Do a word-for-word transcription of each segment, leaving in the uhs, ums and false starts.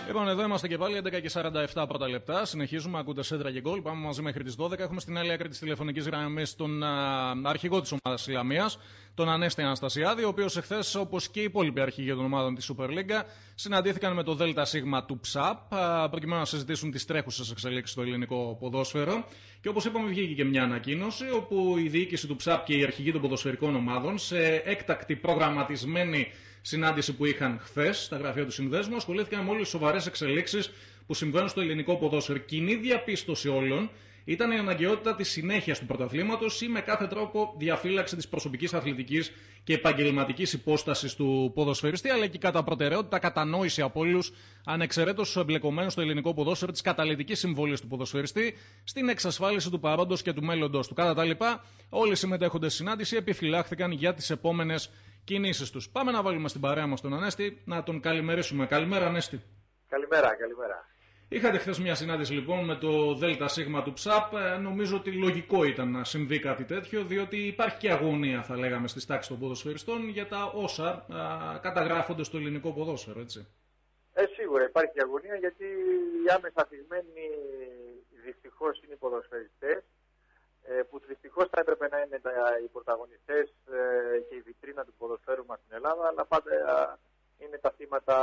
Λοιπόν, εδώ είμαστε και πάλι, έντεκα και σαράντα επτά πρώτα λεπτά. Συνεχίζουμε, ακούτε Σέντρα και Γκολ. Πάμε μαζί μέχρι τις δώδεκα. Έχουμε στην άλλη άκρη της τηλεφωνικής γραμμής τον α, αρχηγό της ομάδας Λαμίας, τον Ανέστη Αναστασιάδη, ο οποίος εχθές, όπως και οι υπόλοιποι αρχηγοί των ομάδων της Super League, συναντήθηκαν με το ΔΣ του ΨΑΠ, α, προκειμένου να συζητήσουν τις τρέχουσες εξελίξεις στο ελληνικό ποδόσφαιρο. Και όπως είπαμε, βγήκε και μια ανακοίνωση, όπου η διοίκηση του ΨΑΠ και οι αρχηγοί των ποδοσφαιρικών ομάδων, σε έκτακτη προγραμματισμένη συνάντηση που είχαν χθες στα γραφεία του Συνδέσμου, ασχολήθηκαν με όλες τις σοβαρές εξελίξεις που συμβαίνουν στο ελληνικό ποδόσφαιρο. Κοινή διαπίστωση όλων ήταν η αναγκαιότητα της συνέχειας του πρωταθλήματος ή με κάθε τρόπο διαφύλαξη της προσωπικής αθλητικής και επαγγελματικής υπόστασης του ποδοσφαιριστή, αλλά και κατά προτεραιότητα κατανόηση από όλους, ανεξαιρέτως στους εμπλεκομένους στο ελληνικό ποδόσφαιρο, της καταλυτικής συμβολής του ποδοσφαιριστή στην εξασφάλιση του παρόντος και του μέλλοντος του. Κατά τα λοιπά, όλοι οι συμμετέχοντες στη συνάντηση επιφυλάχθηκαν για τις επόμενες κινήσεις τους. Πάμε να βάλουμε στην παρέα μας τον Ανέστη, να τον καλημερίσουμε. Καλημέρα, Ανέστη. Καλημέρα, καλημέρα. Είχατε χθες μια συνάντηση λοιπόν με το ΔΣ του ΨΑΠ. Νομίζω ότι λογικό ήταν να συμβεί κάτι τέτοιο, διότι υπάρχει και αγωνία, θα λέγαμε, στις τάξεις των ποδοσφαιριστών για τα όσα α, καταγράφονται στο ελληνικό ποδόσφαιρο, έτσι. Ε, σίγουρα υπάρχει και αγωνία, γιατί οι άμεσα θυγμένοι δυστυχώς είναι οι ποδοσφαιριστές, που δυστυχώς θα έπρεπε να είναι οι πρωταγωνιστές και η βιτρίνα του ποδοσφαίρου μας στην Ελλάδα, αλλά πάντα είναι τα θύματα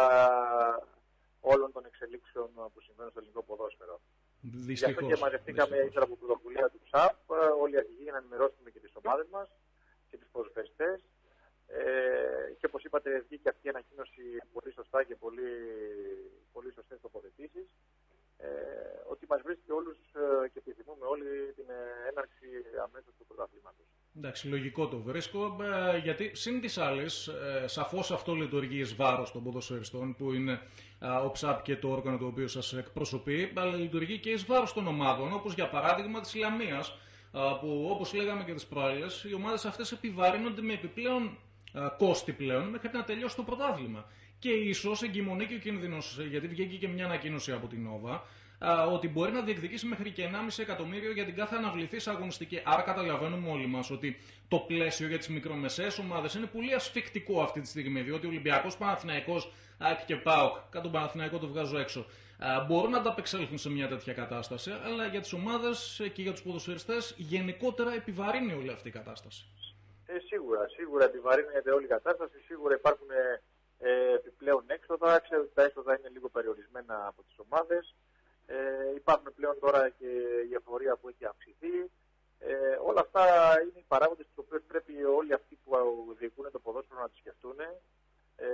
όλων των εξελίξεων που συμβαίνουν στο ελληνικό ποδόσφαιρο. Δυστυχώς. Γι' αυτό και μαζευτήκαμε ύστερα από πρωτοβουλία του ΨΑΠ, όλοι οι αρχηγοί, για να ενημερώσουμε και τις ομάδες μας και τους ποδοσφαιριστές. Ε, και όπως είπατε, βγήκε αυτή η ανακοίνωση πολύ σωστά και πολύ, πολύ σωστές τοποθετήσεις. Ε, ότι μας βρίσκει όλους και επιθυμούμε όλοι την έναρξη αμέσως του πρωταθλήματος. Εντάξει, λογικό το βρίσκω, γιατί συν τις άλλες, σαφώς αυτό λειτουργεί εις βάρος των ποδοσφαιριστών, που είναι ο ΨΑΠ και το όργανο το οποίο σας εκπροσωπεί, αλλά λειτουργεί και εις βάρος των ομάδων, όπως για παράδειγμα της Λαμίας, που όπως λέγαμε και τις προάλλες, οι ομάδες αυτές επιβαρύνονται με επιπλέον κόστη πλέον μέχρι να τελειώσει το πρωτάθλημα. Και ίσως εγκυμονεί και ο κίνδυνος, γιατί βγήκε και μια ανακοίνωση από την Νόβα, ότι μπορεί να διεκδικήσει μέχρι και ενάμιση εκατομμύριο για την κάθε αναβληθής αγωνιστική. Άρα καταλαβαίνουμε όλοι μας ότι το πλαίσιο για τις μικρομεσαίες ομάδες είναι πολύ ασφικτικό αυτή τη στιγμή, διότι ο Ολυμπιακός, Παναθηναϊκός, ΑΕΚ και ΠΑΟΚ, κάτω τον Παναθηναϊκό το βγάζω έξω, μπορούν να ανταπεξέλθουν σε μια τέτοια κατάσταση, αλλά για τις ομάδες και για τους ποδοσφαιριστές γενικότερα επιβαρύνει όλη αυτή η κατάσταση. Ε, σίγουρα, σίγουρα επιβαρύνεται όλη η κατάσταση, σίγουρα υπάρχουν ε, επιπλέον έξοδα. Ξέρω ότι τα έξοδα είναι λίγο περιορισμένα από τις ομάδες. Ε, υπάρχουν πλέον τώρα και η εφορία που έχει αυξηθεί. Ε, όλα αυτά είναι οι παράγοντες τους οποίους πρέπει όλοι αυτοί που διοικούν το ποδόσφαιρο να τις σκεφτούν. Ε,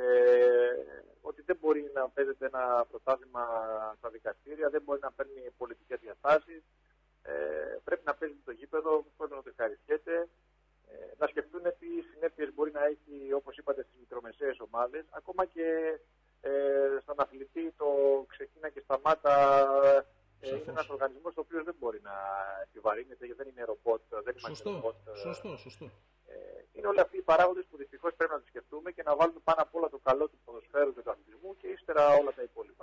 ότι δεν μπορεί να παίζεται ένα πρωτάθλημα στα δικαστήρια, δεν μπορεί να παίρνει πολιτικές διαστάσεις. Ε, πρέπει να παίζει το γήπεδο, πρέπει να το ευχαριστιέται. Ε, να σκεφτούν τι συνέπειες μπορεί να έχει, όπως είπατε, στις μικρομεσαίες ομάδες. Ακόμα και ε, στον αθλητή το ξεκίνα και σταμάτα ε, είναι ένας οργανισμός ο οποίος δεν μπορεί να επιβαρύνεται, γιατί δεν είναι ρομπότ. Δεν σωστό, ρομπότ, σωστό, σωστό. Ε, είναι όλοι αυτοί οι παράγοντες που δυστυχώς πρέπει να τους σκεφτούμε και να βάλουμε πάνω απ' όλα το καλό του ποδοσφαίρου και του αθλητισμού και ύστερα όλα τα υπόλοιπα.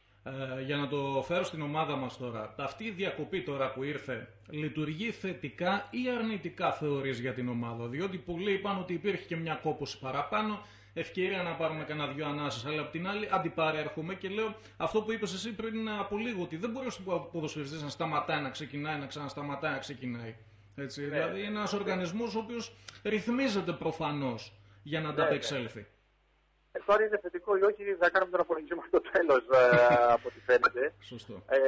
Ε, για να το φέρω στην ομάδα μας τώρα, αυτή η διακοπή τώρα που ήρθε λειτουργεί θετικά ή αρνητικά, θεωρείς, για την ομάδα? Διότι πολλοί είπαν ότι υπήρχε και μια κόπωση παραπάνω, ευκαιρία να πάρουμε κανένα δυο ανάσες, αλλά απ' την άλλη αντιπαρέρχομαι και λέω αυτό που είπες εσύ πριν από λίγο, ότι δεν μπορεί ο ποδοσφαιριστής να σταματάει να ξεκινάει, να ξανασταματάει να ξεκινάει. Έτσι, ναι, δηλαδή είναι ένας οργανισμός ο οποίος ρυθμίζεται προφανώς για να ανταπεξέλθει. Ε, τώρα είναι θετικό ή όχι, θα κάνουμε τον απολογισμό στο τέλος, ε, από ό,τι φαίνεται. Σωστό. Ε,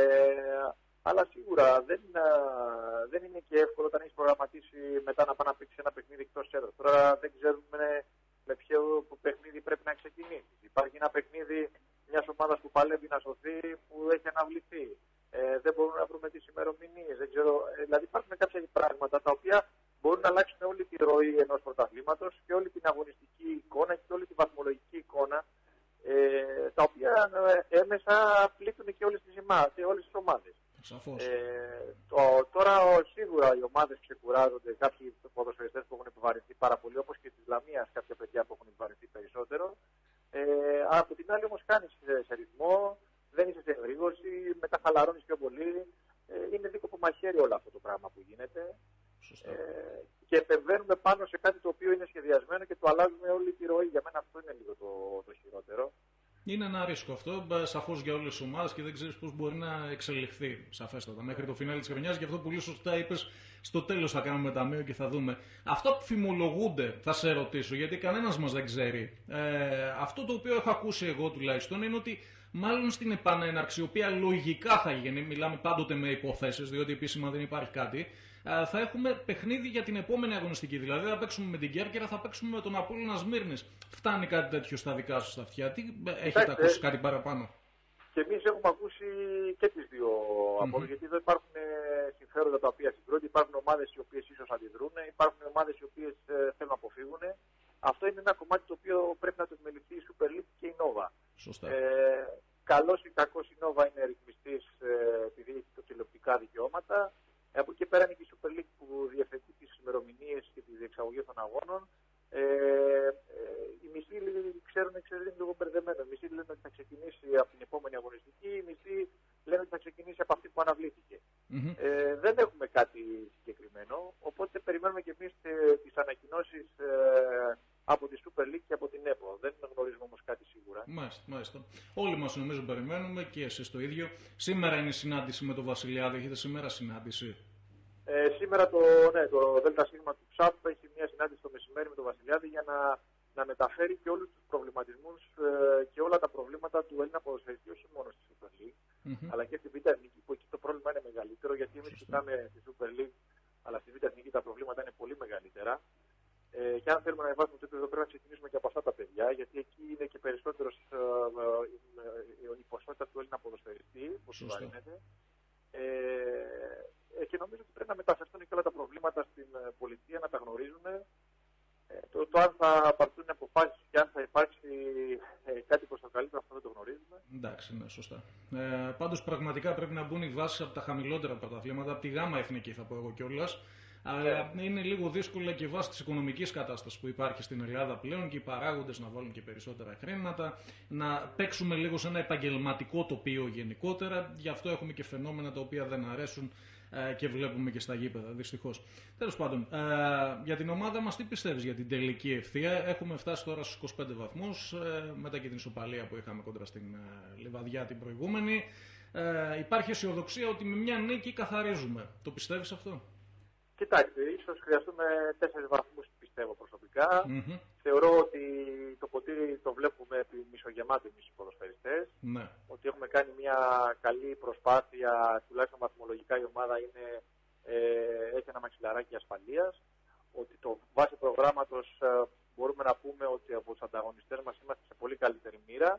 αλλά σίγουρα δεν, ε, δεν είναι και εύκολο όταν έχει προγραμματίσει μετά να πάει να παίξει ένα παιχνίδι εκτός έδρας. Τώρα δεν ξέρουμε με ποιο παιχνίδι πρέπει να ξεκινήσει. Υπάρχει ένα παιχνίδι μιας ομάδας που παλεύει να σωθεί που έχει αναβληθεί. Ε, δεν μπορούμε να βρούμε τις ημερομηνίες. Δεν ξέρω. Ε, δηλαδή υπάρχουν κάποια πράγματα τα οποία μπορούν να αλλάξουν όλη τη ροή ενός πρωταθλήματος και όλη την αγωνιστική εικόνα και όλη τη βαθμολογική εικόνα, ε, τα οποία ε, έμεσα πλήττουν και όλες τις, όλες τις ομάδες. Σαφώς. Ε, το, τώρα σίγουρα οι ομάδες ξεκουράζονται, κάποιοι ποδοσφαιριστές που έχουν επιβαρυνθεί πάρα πολύ, όπως και της Λαμίας κάποια παιδιά που έχουν επιβαρυνθεί περισσότερο. Ε, από την άλλη όμως κάνεις σε, σε ρυθμό, δεν είσαι σε εγρήγορση, μετά χαλαρώνεις πιο πολύ. Ε, είναι δίκοπο μαχαίρι όλο αυτό το πράγμα που γίνεται. Ε, και επεμβαίνουμε πάνω σε κάτι το οποίο είναι σχεδιασμένο και το αλλάζουμε όλη τη ροή. Για μένα αυτό είναι λίγο το, το χειρότερο. Είναι ένα ρίσκο αυτό, σαφώς για όλες τις ομάδες και δεν ξέρεις πώς μπορεί να εξελιχθεί σαφέστατα μέχρι το φινάλι της χρονιάς. Γι' αυτό πολύ σωστά είπες, στο τέλος θα κάνουμε ταμείο και θα δούμε. Αυτά που φημολογούνται, θα σε ρωτήσω, γιατί κανένας μας δεν ξέρει. Ε, αυτό το οποίο έχω ακούσει εγώ τουλάχιστον είναι ότι μάλλον στην επανέναρξη, η οποία λογικά θα γίνει, μιλάμε πάντοτε με υποθέσεις, διότι επίσημα δεν υπάρχει κάτι, θα έχουμε παιχνίδι για την επόμενη αγωνιστική. Δηλαδή θα παίξουμε με την Κέρκυρα, θα παίξουμε με τον Απόλλωνα Σμύρνης. Φτάνει κάτι τέτοιο στα δικά σου στα αυτιά? Τι έχετε ακούσει κάτι παραπάνω? Και εμείς έχουμε ακούσει και τις δύο απόψεις, mm-hmm. γιατί εδώ υπάρχουν συμφέροντα τα οποία συγκρούνται, υπάρχουν ομάδες οι οποίες ίσως αντιδρούν, υπάρχουν ομάδες οι οποίες θέλουν να αποφύγουν. Αυτό είναι ένα κομμάτι το οποίο πρέπει να το επιμεληθεί η Super League και η Nova. Σωστά. Ε, καλώς ή κακώς η Nova είναι ρυθμιστής ε, επειδή έχει το τηλεοπτικά δικαιώματα. Από εκεί πέρα είναι και η Super League που διευθετεί τις ημερομηνίες και τη διεξαγωγή των αγώνων. Ε, ε, οι μισοί ξέρουν, ξέρουν είναι λίγο μπερδεμένο. Οι μισοί λένε ότι θα ξεκινήσει από την επόμενη αγωνιστική, οι μισοί λένε ότι θα ξεκινήσει από αυτή που αναβλήθηκε. Mm-hmm. Ε, δεν έχουμε κάτι συγκεκριμένο, οπότε περιμένουμε και εμείς τις ανακοινώσεις ε, από τη Super League και από την ΕΠΟ. Δεν γνωρίζουμε όμως κάτι σίγουρα. Μάλιστα, μάλιστα. Όλοι μας νομίζω περιμένουμε και εσείς το ίδιο. Σήμερα είναι η συνάντηση με τον Βασιλιάδη. Έχετε σήμερα συνάντηση? Ε, σήμερα το, ναι, το ΔΣ του ΨΑΠ έχει μια συνάντηση το μεσημέρι με τον Βασιλιάδη για να, να μεταφέρει και όλους τους προβληματισμούς ε, και όλα τα προβλήματα του Έλληνα ποδοσφαιριστή, όχι μόνο στη Super League, mm-hmm. αλλά και στη Β' Εθνική, που εκεί το πρόβλημα είναι μεγαλύτερο, γιατί εμείς κοιτάμε στη Super League, αλλά στη Β' Εθνική τα προβλήματα είναι πολύ μεγαλύτερα. Ε, και αν θέλουμε να ανεβάσουμε το επίπεδο, πρέπει να ξεκινήσουμε και από αυτά τα παιδιά, γιατί εκεί είναι και περισσότερο ε, ε, ε, η ποσότητα του Έλληνα ποδοσφαιριστή, που συμβαίνεται. Ε, ε, και νομίζω ότι πρέπει να μεταφερθούν και όλα τα προβλήματα στην ε, πολιτεία, να τα γνωρίζουν. Ε, το, το αν θα πάρθουν αποφάσεις και αν θα υπάρξει ε, κάτι προς το καλύτερο, αυτό δεν το γνωρίζουμε. Εντάξει, ναι, σωστά. Ε, πάντως πραγματικά πρέπει να μπουν οι βάσεις από τα χαμηλότερα πρωταθλήματα, από τη Γάμα Εθνική θα πω εγώ κιόλας. Αλλά yeah. είναι λίγο δύσκολα και βάσει της οικονομικής κατάστασης που υπάρχει στην Ελλάδα πλέον και οι παράγοντες να βάλουν και περισσότερα χρήματα, να παίξουμε λίγο σε ένα επαγγελματικό τοπίο γενικότερα. Γι' αυτό έχουμε και φαινόμενα τα οποία δεν αρέσουν ε, και βλέπουμε και στα γήπεδα, δυστυχώς. Τέλος πάντων, ε, για την ομάδα μας τι πιστεύεις για την τελική ευθεία? Έχουμε φτάσει τώρα στους είκοσι πέντε βαθμούς, ε, μετά και την ισοπαλία που είχαμε κόντρα στην ε, Λιβαδιά την προηγούμενη. Ε, υπάρχει αισιοδοξία ότι με μια νίκη καθαρίζουμε. Το πιστεύεις αυτό? Κοιτάξτε, ίσως χρειαστούμε τέσσερις βαθμούς, πιστεύω προσωπικά. Mm-hmm. Θεωρώ ότι το ποτήρι το βλέπουμε επί μισογεμάτο εμείς οι ποδοσφαιριστές. Mm-hmm. Ότι έχουμε κάνει μια καλή προσπάθεια, τουλάχιστον βαθμολογικά η ομάδα είναι, ε, έχει ένα μαξιλαράκι ασφαλείας. Ότι το βάση προγράμματος ε, μπορούμε να πούμε ότι από τους ανταγωνιστές μας είμαστε σε πολύ καλύτερη μοίρα.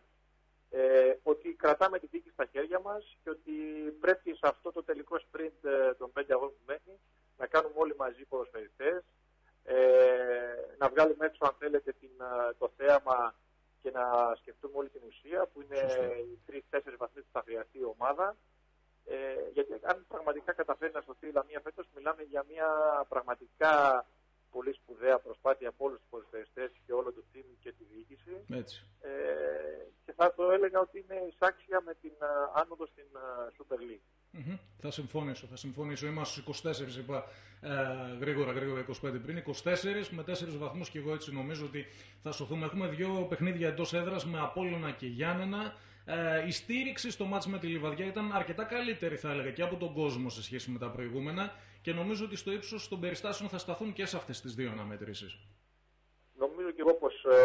Ε, ότι κρατάμε τη δίκη στα χέρια μας και ότι πρέπει σε αυτό το τελικό sprint ε, των πέντε αγώνων που μένει να κάνουμε όλοι μαζί οι ποδοσφαιριστές, ε, να βγάλουμε έξω αν θέλετε την, το θέαμα και να σκεφτούμε όλη την ουσία που είναι Σωστή. οι τρεις-τέσσερις βαθμοί που θα χρειαστεί η ομάδα. Ε, γιατί αν πραγματικά καταφέρει να σωθεί η Λαμία φέτος, μιλάμε για μια πραγματικά πολύ σπουδαία προσπάθεια από όλους τους ποδοσφαιριστές και όλο το team και τη διοίκηση. Έτσι. Ε, και θα το έλεγα ότι είναι εισάξια με την uh, άνοδο στην uh, Super League. Mm-hmm. Θα συμφωνήσω, θα συμφωνήσω. Είμαστε στους είκοσι τέσσερις, είπα ε, γρήγορα, γρήγορα είκοσι πέντε πριν. είκοσι τέσσερις με τέσσερις βαθμούς και εγώ έτσι νομίζω ότι θα σωθούμε. Έχουμε δύο παιχνίδια εντός έδρας με Απόλλωνα και Γιάννενα. Ε, η στήριξη στο μάτς με τη Λιβαδιά ήταν αρκετά καλύτερη, θα έλεγα, και από τον κόσμο σε σχέση με τα προηγούμενα. Και νομίζω ότι στο ύψος των περιστάσεων θα σταθούν και σε αυτές τις δύο αναμετρήσεις. Νομίζω και εγώ πως ε,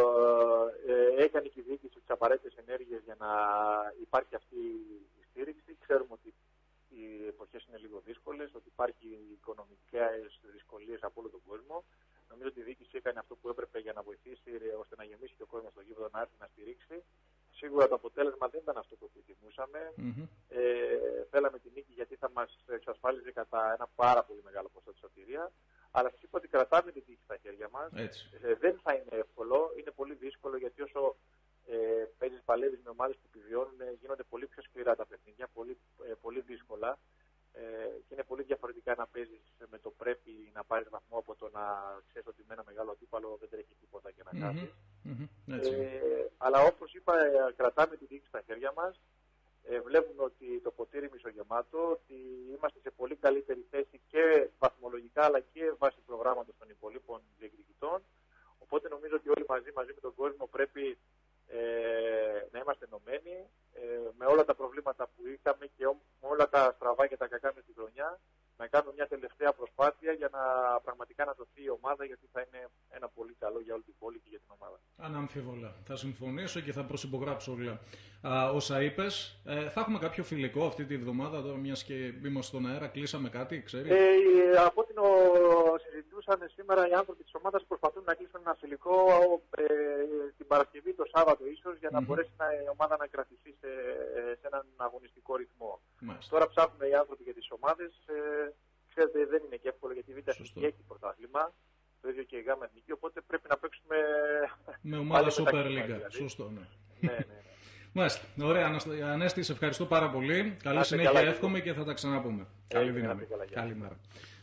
ε, έκανε και η διοίκηση τις απαραίτητες ενέργειες για να υπάρχει αυτή η στήριξη. Ξέρουμε ότι οι εποχές είναι λίγο δύσκολες, ότι υπάρχει οικονομικές δυσκολίες από όλο τον κόσμο. Νομίζω ότι η διοίκηση έκανε αυτό που έπρεπε για να βοηθήσει ώστε να γεμίσει και ο κόσμος στο γήπεδο να έρθει να στηρίξει. Σίγουρα το αποτέλεσμα δεν ήταν αυτό που επιθυμούσαμε. Mm-hmm. Ε, θέλαμε την νίκη γιατί θα μας εξασφάλιζε κατά ένα πάρα πολύ μεγάλο ποσό τη σωτηρία. Αλλά σας είπα ότι κρατάμε την τύχη στα χέρια μας. Ε, δεν θα είναι εύκολο, είναι πολύ δύσκολο γιατί όσο ε, παίζεις παλεύεις με ομάδες που επιβιώνουν, γίνονται πολύ πιο σκληρά τα παιχνίδια, πολύ, ε, πολύ δύσκολα. Ε, και είναι πολύ διαφορετικά να παίζεις με το πρέπει να πάρεις βαθμό από το να ξέρεις ότι με ένα μεγάλο αντίπαλο δεν τρέχει τίποτα και να χάσεις. Mm-hmm. Mm-hmm. Ε, αλλά όπως είπα, κρατάμε την τύχη στα χέρια μας. Ε, βλέπουμε ότι το ποτήρι μισογεμάτο, ότι είμαστε σε πολύ καλύτερη θέση και βαθμολογικά αλλά και βάσει προγράμματος των υπολείπων διεκδικητών. Οπότε νομίζω ότι όλοι μαζί, μαζί με τον κόσμο πρέπει ε, να είμαστε είμαστε ενωμένοι, ε, με όλα τα προβλήματα που είχαμε και με όλα τα στραβά και τα κακά με τη χρονιά, να κάνουμε μια τελευταία προσπάθεια για να πραγματικά να δοθεί η ομάδα, γιατί θα είναι ένα πολύ καλό για όλη την πόλη και για την ομάδα. Αναμφίβολα. Θα συμφωνήσω και θα προσυπογράψω όλα Α, όσα είπες. Ε, θα έχουμε κάποιο φιλικό αυτή τη βδομάδα, τώρα, μιας και είμαστε στον αέρα, κλείσαμε κάτι, ξέρεις. Ε, από ό,τι συζητούσαν σήμερα οι άνθρωποι της ομάδας, προσπαθούν να κλείσουν ένα φιλικό ε, την Παρασκευή, το Σάββατο ίσως, για να mm-hmm. μπορέσει να, η ομάδα να κρατηθεί σε, σε έναν αγωνιστικό ρυθμό. Μάλιστα. Τώρα ψάχνουν οι άνθρωποι για τις ομάδες. Ε, ξέρετε, δεν είναι και εύκολο, γιατί η Β' Εθνική έχει πρωτάθλημα, το ίδιο και η Γ' Εθνική, οπότε πρέπει να παίξουμε με ομάδα Super League. Δηλαδή. Σωστό, ναι. ναι, ναι, ναι. Μάλιστα. Ωραία, Ανέστη, σε ευχαριστώ πάρα πολύ. Καλή συνέχεια, εύχομαι και θα τα ξαναπούμε. Καλή δύναμη. Καλημέρα.